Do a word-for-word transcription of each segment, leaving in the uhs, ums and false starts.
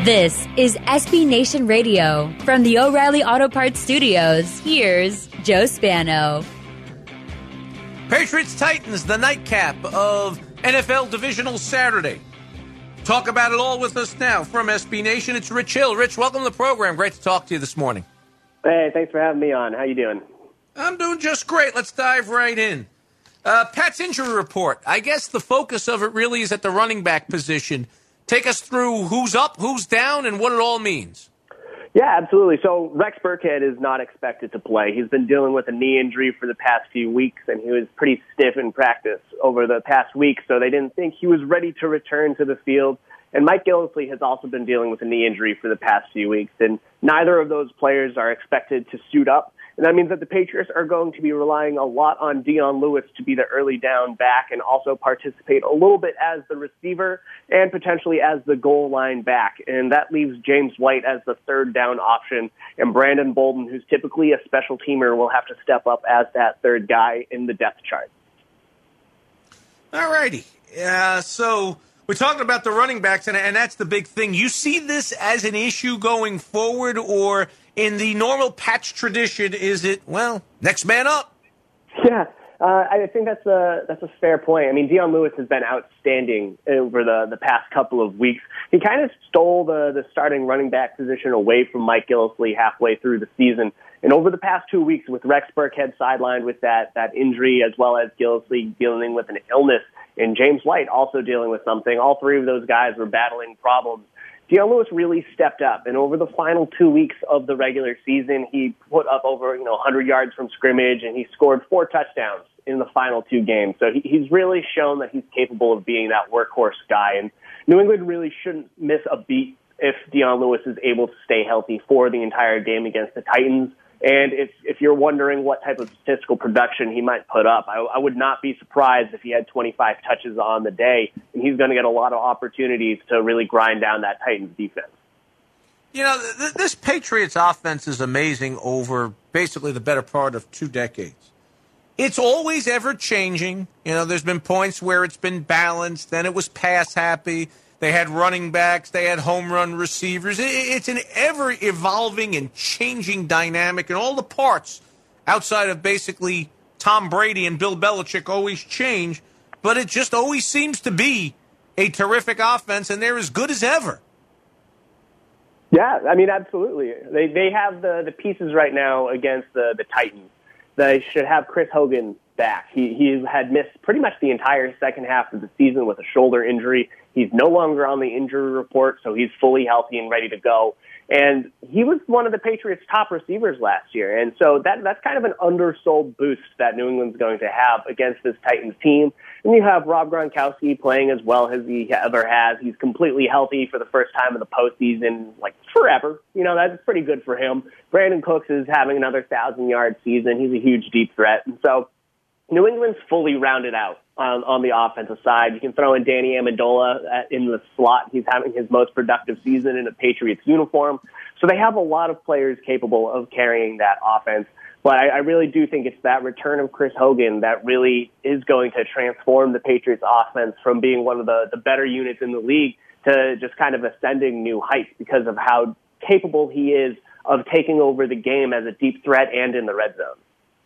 This is S B Nation Radio. From the O'Reilly Auto Parts Studios, here's Joe Spano. Patriots-Titans, the nightcap of N F L Divisional Saturday. Talk about it all with us now from S B Nation. It's Rich Hill. Rich, welcome to the program. Great to talk to you this morning. Hey, thanks for having me on. How you doing? I'm doing just great. Let's dive right in. Uh, Pat's injury report. I guess the focus of it really is at the running back position. Take us through who's up, who's down, and what it all means. Yeah, absolutely. So Rex Burkhead is not expected to play. He's been dealing with a knee injury for the past few weeks, and he was pretty stiff in practice over the past week, so they didn't think he was ready to return to the field. And Mike Gillislee has also been dealing with a knee injury for the past few weeks, and neither of those players are expected to suit up. And that means that the Patriots are going to be relying a lot on Dion Lewis to be the early down back and also participate a little bit as the receiver and potentially as the goal line back. And that leaves James White as the third down option. And Brandon Bolden, who's typically a special teamer, will have to step up as that third guy in the depth chart. All righty. Uh, so we're talking about the running backs, and, and that's the big thing. You see this as an issue going forward, or in the normal Patch tradition, is it, well, next man up? Yeah, uh, I think that's a that's a fair point. I mean, Dion Lewis has been outstanding over the, the past couple of weeks. He kind of stole the, the starting running back position away from Mike Gillislee halfway through the season. And over the past two weeks, with Rex Burkhead sidelined with that, that injury, as well as Gillislee dealing with an illness, and James White also dealing with something, all three of those guys were battling problems. Dion Lewis really stepped up, and over the final two weeks of the regular season, he put up over you know one hundred yards from scrimmage, and he scored four touchdowns in the final two games. So he, he's really shown that he's capable of being that workhorse guy, and New England really shouldn't miss a beat if Dion Lewis is able to stay healthy for the entire game against the Titans. And if if you're wondering what type of statistical production he might put up, I, I would not be surprised if he had twenty-five touches on the day, and he's going to get a lot of opportunities to really grind down that Titans defense. You know, th- this Patriots offense is amazing over basically the better part of two decades. It's always ever-changing. You know, there's been points where it's been balanced, then it was pass-happy. They had running backs. They had home run receivers. It's an ever-evolving and changing dynamic, and all the parts outside of basically Tom Brady and Bill Belichick always change, but it just always seems to be a terrific offense, and they're as good as ever. Yeah, I mean, absolutely. They they have the, the pieces right now against the, the Titans. They should have Chris Hogan back. He he had missed pretty much the entire second half of the season with a shoulder injury. He's no longer on the injury report, so he's fully healthy and ready to go. And he was one of the Patriots' top receivers last year. And so that that's kind of an undersold boost that New England's going to have against this Titans team. And you have Rob Gronkowski playing as well as he ever has. He's completely healthy for the first time in the postseason, like forever. You know, that's pretty good for him. Brandon Cooks is having another thousand-yard season. He's a huge deep threat. And so New England's fully rounded out on, on the offensive side. You can throw in Danny Amendola in the slot. He's having his most productive season in a Patriots uniform. So they have a lot of players capable of carrying that offense. But I, I really do think it's that return of Chris Hogan that really is going to transform the Patriots offense from being one of the, the better units in the league to just kind of ascending new heights because of how capable he is of taking over the game as a deep threat and in the red zone.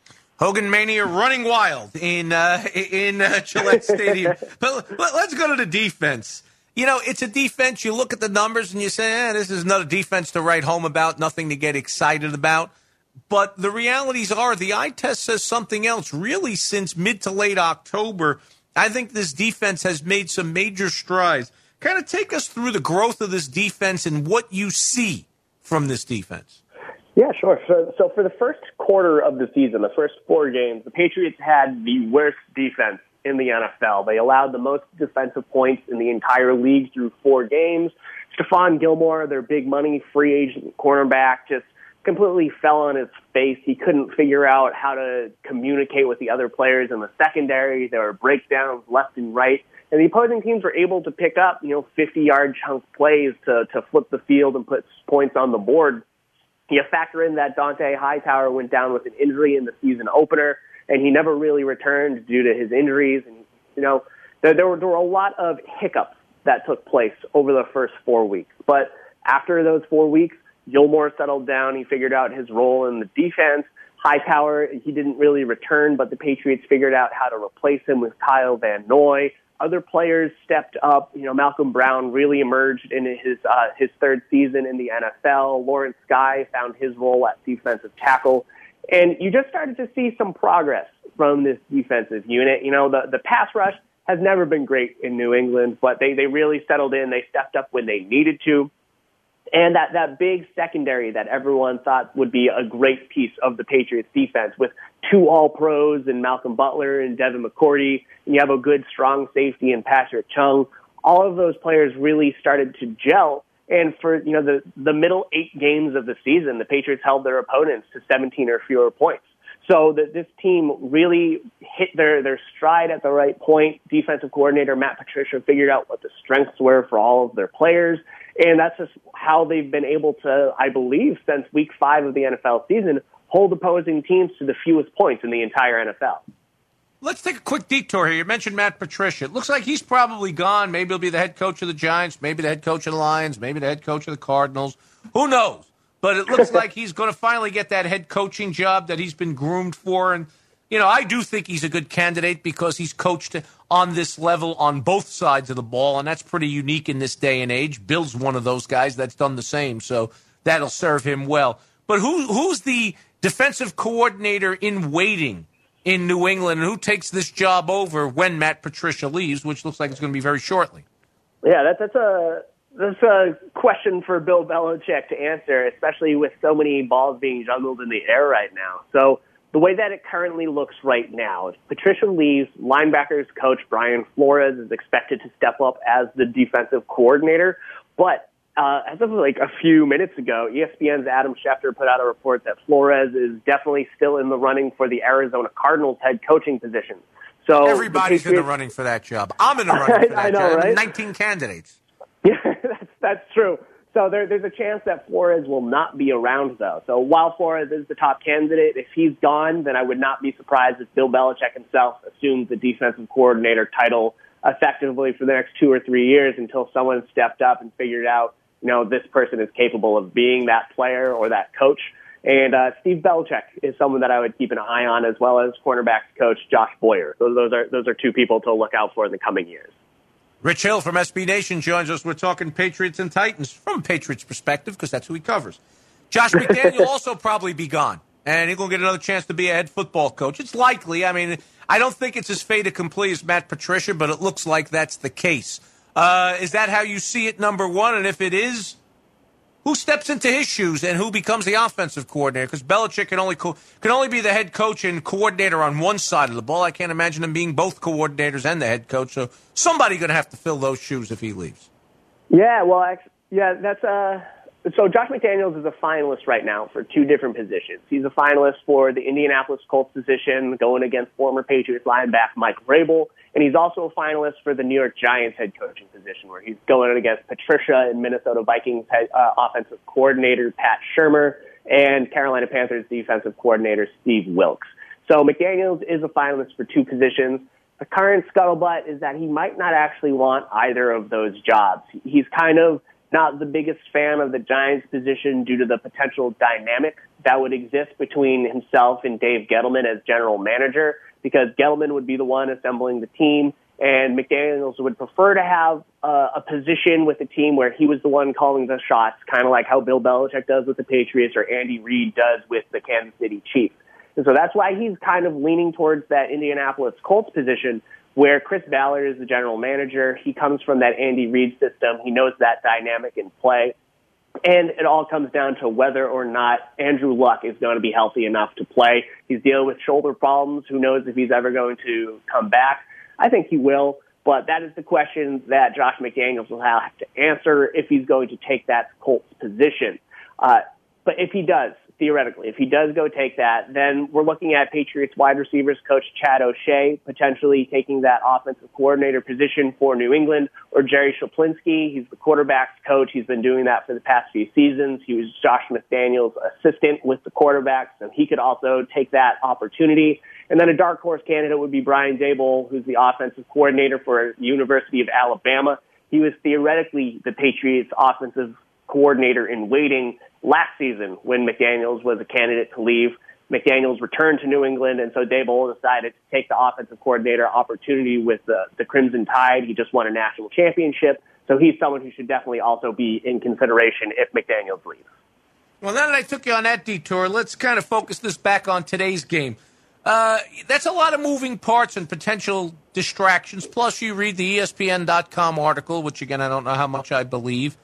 Hogan Mania running wild in uh, in uh, Gillette Stadium. But let's go to the defense. You know, it's a defense. You look at the numbers and you say, eh, this is not a defense to write home about, nothing to get excited about. But the realities are the eye test says something else. Really, since mid to late October, I think this defense has made some major strides. Kind of take us through the growth of this defense and what you see from this defense. Yeah, sure. So, so for the first quarter of the season, the first four games, the Patriots had the worst defense in the N F L. They allowed the most defensive points in the entire league through four games. Stephon Gilmore, their big money free agent cornerback, just completely fell on his face. He couldn't figure out how to communicate with the other players in the secondary. There were breakdowns left and right. And the opposing teams were able to pick up, you know, fifty-yard chunk plays to, to flip the field and put points on the board. You factor in that Dante Hightower went down with an injury in the season opener, and he never really returned due to his injuries. And, you know, there, there, were, there were a lot of hiccups that took place over the first four weeks. But After those four weeks, Gilmore settled down. He figured out his role in the defense. Hightower, he didn't really return, but the Patriots figured out how to replace him with Kyle Van Noy. Other players stepped up. You know, Malcolm Brown really emerged in his uh, his third season in the N F L. Lawrence Guy found his role at defensive tackle. And you just started to see some progress from this defensive unit. You know, the, the pass rush has never been great in New England, but they, they really settled in. They stepped up when they needed to. And that, that big secondary that everyone thought would be a great piece of the Patriots defense with two all-pros and Malcolm Butler and Devin McCourty, and you have a good, strong safety in Patrick Chung. All of those players really started to gel. And for, you know, the, the middle eight games of the season, the Patriots held their opponents to seventeen or fewer points. So that this team really hit their, their stride at the right point. Defensive coordinator Matt Patricia figured out what the strengths were for all of their players. And that's just how they've been able to, I believe, since week five of the N F L season, hold opposing teams to the fewest points in the entire N F L. Let's take a quick detour here. You mentioned Matt Patricia. It looks like he's probably gone. Maybe he'll be the head coach of the Giants, maybe the head coach of the Lions, maybe the head coach of the Cardinals. Who knows? But it looks like he's going to finally get that head coaching job that he's been groomed for. And, you know, I do think he's a good candidate because he's coached on this level on both sides of the ball, and that's pretty unique in this day and age. Bill's one of those guys that's done the same, so that'll serve him well. But who who's the defensive coordinator in waiting in New England, and who takes this job over when Matt Patricia leaves, which looks like it's going to be very shortly? Yeah, that, that's a that's a question for Bill Belichick to answer, especially with so many balls being juggled in the air right now. So the way that it currently looks right now, if Patricia leaves, linebackers coach Brian Flores is expected to step up as the defensive coordinator. But uh, as of like a few minutes ago, E S P N's Adam Schefter put out a report that Flores is definitely still in the running for the Arizona Cardinals head coaching position. So everybody's the in the running for that job. I'm in the running for that I know, job. right? nineteen candidates. Yeah, that's, that's true. So there, there's a chance that Flores will not be around, though. So while Flores is the top candidate, if he's gone, then I would not be surprised if Bill Belichick himself assumes the defensive coordinator title effectively for the next two or three years until someone stepped up and figured out, you know, this person is capable of being that player or that coach. And uh, Steve Belichick is someone that I would keep an eye on, as well as cornerbacks coach Josh Boyer. Those, those are those are two people to look out for in the coming years. Rich Hill from S B Nation joins us. We're talking Patriots and Titans from a Patriots perspective because that's who he covers. Josh McDaniel will also probably be gone, and he's going to get another chance to be a head football coach. It's likely. I mean, I don't think it's as fait accompli as Matt Patricia, but it looks like that's the case. Uh, is that how you see it, number one? And if it is, who steps into his shoes and who becomes the offensive coordinator? Because Belichick can only co- can only be the head coach and coordinator on one side of the ball. I can't imagine him being both coordinators and the head coach. So somebody's going to have to fill those shoes if he leaves. Yeah, well, actually, yeah, that's uh. So Josh McDaniels is a finalist right now for two different positions. He's a finalist for the Indianapolis Colts position, going against former Patriots linebacker Mike Vrabel, and he's also a finalist for the New York Giants head coaching position, where he's going against Patricia and Minnesota Vikings head, uh, offensive coordinator Pat Shurmur and Carolina Panthers defensive coordinator Steve Wilks. So McDaniels is a finalist for two positions. The current scuttlebutt is that he might not actually want either of those jobs. He's kind of not the biggest fan of the Giants position due to the potential dynamic that would exist between himself and Dave Gettleman as general manager, because Gettleman would be the one assembling the team, and McDaniels would prefer to have uh, a position with the team where he was the one calling the shots, kind of like how Bill Belichick does with the Patriots or Andy Reid does with the Kansas City Chiefs. And so that's why he's kind of leaning towards that Indianapolis Colts position, where Chris Ballard is the general manager. He comes from that Andy Reid system. He knows that dynamic in play. And it all comes down to whether or not Andrew Luck is going to be healthy enough to play. He's dealing with shoulder problems. Who knows if he's ever going to come back? I think he will. But that is the question that Josh McDaniels will have to answer if he's going to take that Colts position. Uh, but if he does, theoretically, if he does go take that, then we're looking at Patriots wide receivers coach Chad O'Shea potentially taking that offensive coordinator position for New England, or Jerry Shaplinski. He's the quarterback's coach. He's been doing that for the past few seasons. He was Josh McDaniels' assistant with the quarterbacks, and he could also take that opportunity. And then a dark horse candidate would be Brian Daboll, who's the offensive coordinator for the University of Alabama. He was theoretically the Patriots' offensive coordinator in waiting last season when McDaniels was a candidate to leave. McDaniels returned to New England, and so Daboll decided to take the offensive coordinator opportunity with the, the Crimson Tide. He just won a national championship, so he's someone who should definitely also be in consideration if McDaniels leaves. Well, now that I took you on that detour, let's kind of focus this back on today's game. Uh, that's a lot of moving parts and potential distractions. Plus, you read the E S P N dot com article, which, again, I don't know how much I believe.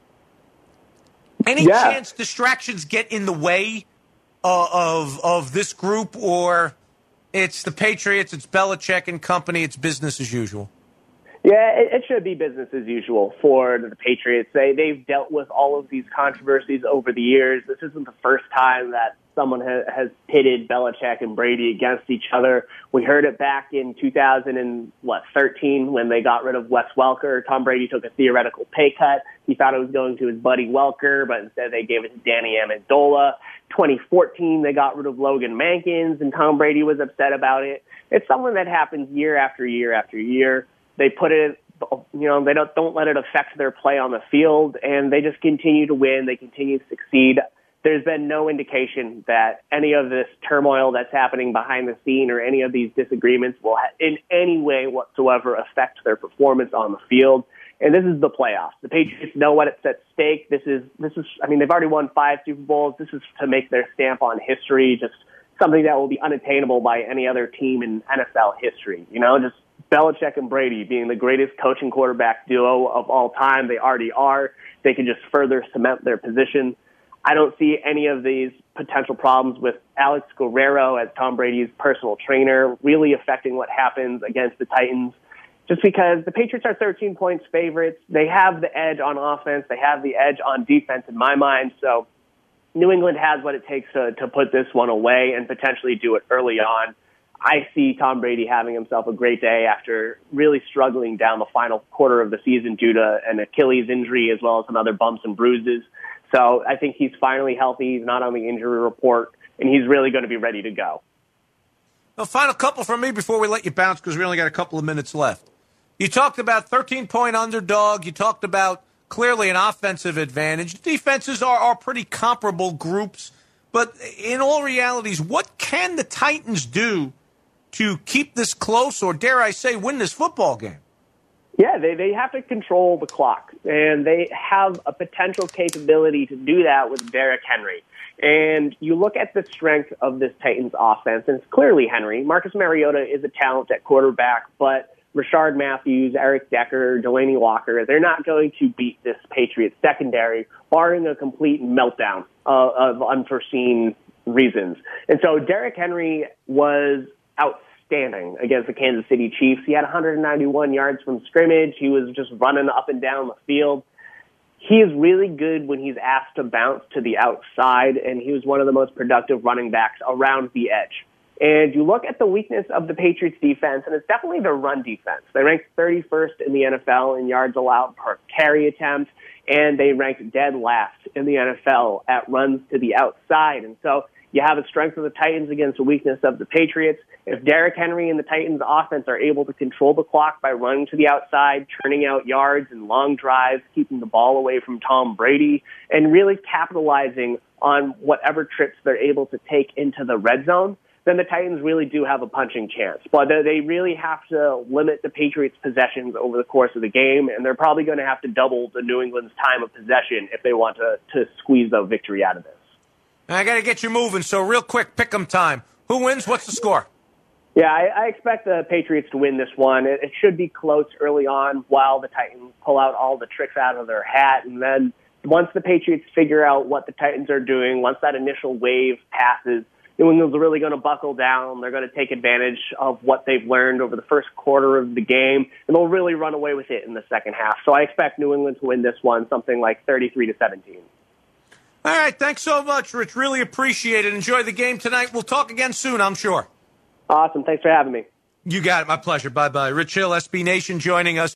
Any yeah. chance distractions get in the way uh, of of this group, or it's the Patriots, it's Belichick and company, it's business as usual? Yeah, it, it should be business as usual for the Patriots. They, they've dealt with all of these controversies over the years. This isn't the first time that someone ha- has pitted Belichick and Brady against each other. We heard it back in two thousand thirteen when they got rid of Wes Welker. Tom Brady took a theoretical pay cut. He thought it was going to his buddy Welker, but instead they gave it to Danny Amendola. twenty fourteen, they got rid of Logan Mankins, and Tom Brady was upset about it. It's something that happens year after year after year. They put it, you know, they don't don't let it affect their play on the field, and they just continue to win. They continue to succeed. There's been no indication that any of this turmoil that's happening behind the scene or any of these disagreements will ha- in any way whatsoever affect their performance on the field. And this is the playoffs. The Patriots know what's at stake. This is, this is, I mean, they've already won five Super Bowls. This is to make their stamp on history, just something that will be unattainable by any other team in N F L history. You know, just Belichick and Brady being the greatest coaching quarterback duo of all time. They already are. They can just further cement their position. I don't see any of these potential problems with Alex Guerrero as Tom Brady's personal trainer really affecting what happens against the Titans, just because the Patriots are thirteen points favorites. They have the edge on offense. They have the edge on defense in my mind. So New England has what it takes to, to put this one away and potentially do it early on. I see Tom Brady having himself a great day after really struggling down the final quarter of the season due to an Achilles injury as well as some other bumps and bruises. So I think he's finally healthy. He's not on the injury report, and he's really going to be ready to go. A final couple from me before we let you bounce, because we only got a couple of minutes left. You talked about thirteen-point underdog. You talked about clearly an offensive advantage. Defenses are, are pretty comparable groups. But in all realities, what can the Titans do to keep this close or, dare I say, win this football game? Yeah, they, they have to control the clock, and they have a potential capability to do that with Derrick Henry. And you look at the strength of this Titans offense, and it's clearly Henry. Marcus Mariota is a talent at quarterback, but Rashard Matthews, Eric Decker, Delaney Walker, they're not going to beat this Patriots secondary, barring a complete meltdown uh, of unforeseen reasons. And so Derrick Henry was outstanding. Standing against the Kansas City Chiefs. He had one hundred ninety-one yards from scrimmage. He was just running up and down the field. He is really good when he's asked to bounce to the outside, and he was one of the most productive running backs around the edge. And you look at the weakness of the Patriots defense, and it's definitely their run defense. They ranked thirty-first in the N F L in yards allowed per carry attempt, and they ranked dead last in the N F L at runs to the outside. And so you have a strength of the Titans against a weakness of the Patriots. If Derrick Henry and the Titans offense are able to control the clock by running to the outside, churning out yards and long drives, keeping the ball away from Tom Brady, and really capitalizing on whatever trips they're able to take into the red zone, then the Titans really do have a punching chance. But they really have to limit the Patriots' possessions over the course of the game, and they're probably going to have to double the New England's time of possession if they want to, to squeeze a victory out of this. I got to get you moving, so real quick, pick 'em time. Who wins? What's the score? Yeah, I, I expect the Patriots to win this one. It, it should be close early on while the Titans pull out all the tricks out of their hat. And then once the Patriots figure out what the Titans are doing, once that initial wave passes, New England's really going to buckle down. They're going to take advantage of what they've learned over the first quarter of the game, and they'll really run away with it in the second half. So I expect New England to win this one, something like thirty-three to seventeen. All right, thanks so much, Rich. Really appreciate it. Enjoy the game tonight. We'll talk again soon, I'm sure. Awesome. Thanks for having me. You got it. My pleasure. Bye-bye. Rich Hill, S B Nation, joining us.